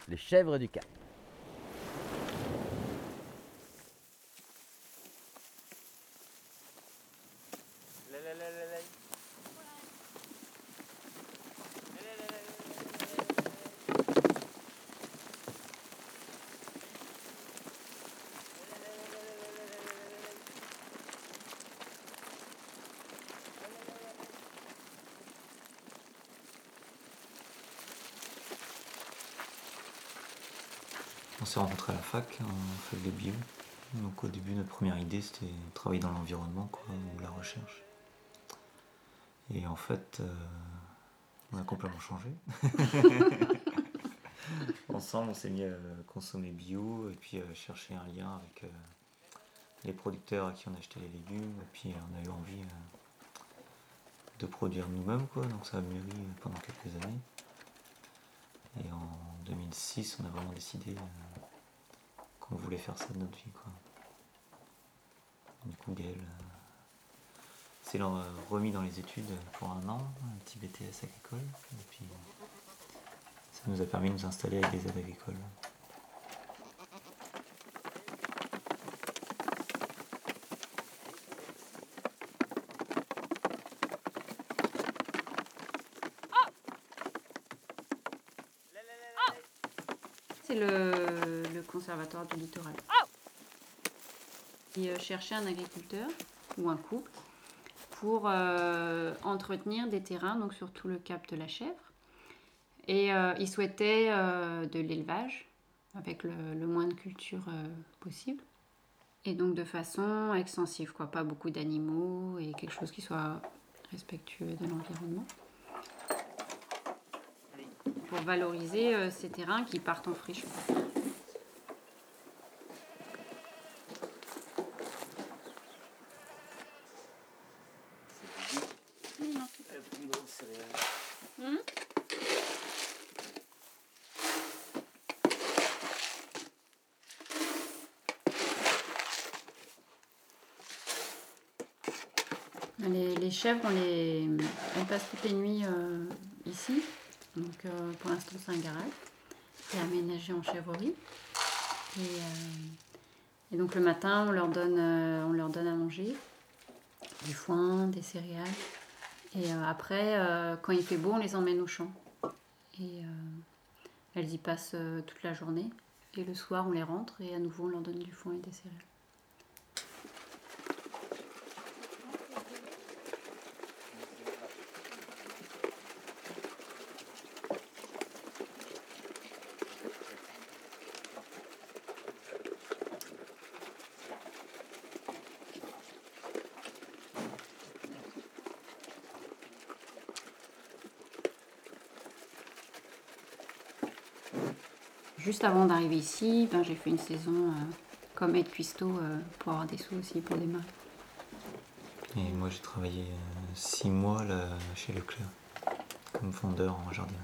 les chèvres du Cap. On s'est rencontrés à la fac, en fac de bio. Donc au début, notre première idée, c'était de travailler dans l'environnement, quoi, ou la recherche. Et en fait, on a complètement changé. Ensemble, on s'est mis à consommer bio et puis à chercher un lien avec les producteurs à qui on achetait les légumes. Et puis on a eu envie de produire nous-mêmes, quoi. Donc ça a mûri pendant quelques années. Et en 2006, on a vraiment décidé qu'on voulait faire ça de notre vie, quoi. Du coup, Gaël s'est remis dans les études pour un an, un petit BTS agricole. Et puis ça nous a permis de nous installer avec des aides agricoles. C'est le conservatoire du littoral. Il cherchait un agriculteur ou un couple pour entretenir des terrains, donc sur tout le cap de la Chèvre. Et il souhaitait de l'élevage, avec le moins de culture possible. Et donc de façon extensive, quoi. Pas beaucoup d'animaux et quelque chose qui soit respectueux de l'environnement. Pour valoriser ces terrains qui partent en friche. Les chèvres, elles passent toutes les nuits ici. Donc pour l'instant, c'est un garage qui est aménagé en chèvrerie. Et donc le matin, on leur donne à manger du foin, des céréales. Et après, quand il fait beau, on les emmène au champ. Et elles y passent toute la journée. Et le soir, on les rentre et à nouveau, on leur donne du foin et des céréales. Juste avant d'arriver ici, j'ai fait une saison comme aide cuistot pour avoir des sous aussi pour démarrer. Et moi, j'ai travaillé 6 mois là, chez Leclerc, comme vendeur en jardinerie.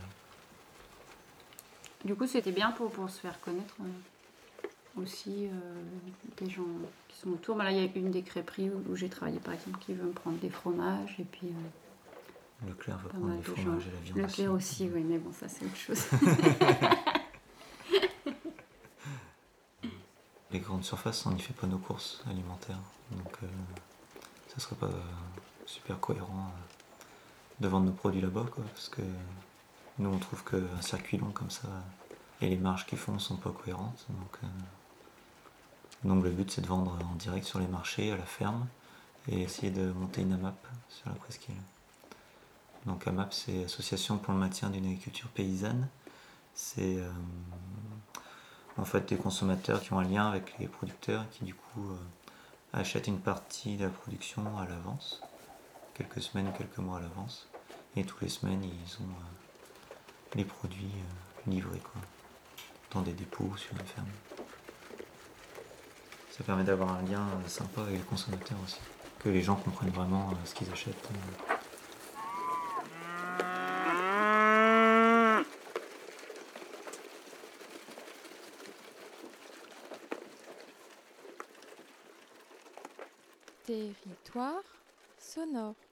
Du coup, c'était bien pour se faire connaître aussi des gens qui sont autour. Là, il y a une des crêperies où j'ai travaillé, par exemple, qui veut me prendre des fromages. Et puis, Leclerc veut prendre des fromages et la viande Leclerc aussi, oui, mais bon, ça, c'est autre chose. Les grandes surfaces, on n'y fait pas nos courses alimentaires. Donc, ça serait pas super cohérent de vendre nos produits là-bas, quoi, parce que nous, on trouve qu'un circuit long comme ça et les marges qu'ils font sont pas cohérentes. Donc le but, c'est de vendre en direct sur les marchés, à la ferme, et essayer de monter une AMAP sur la presqu'île. Donc AMAP, c'est Association pour le maintien d'une agriculture paysanne. C'est en fait des consommateurs qui ont un lien avec les producteurs qui du coup achètent une partie de la production à l'avance, quelques semaines ou quelques mois à l'avance, et toutes les semaines ils ont les produits livrés, quoi, dans des dépôts sur la ferme. Ça permet d'avoir un lien sympa avec les consommateurs aussi, que les gens comprennent vraiment ce qu'ils achètent. Territoire sonore.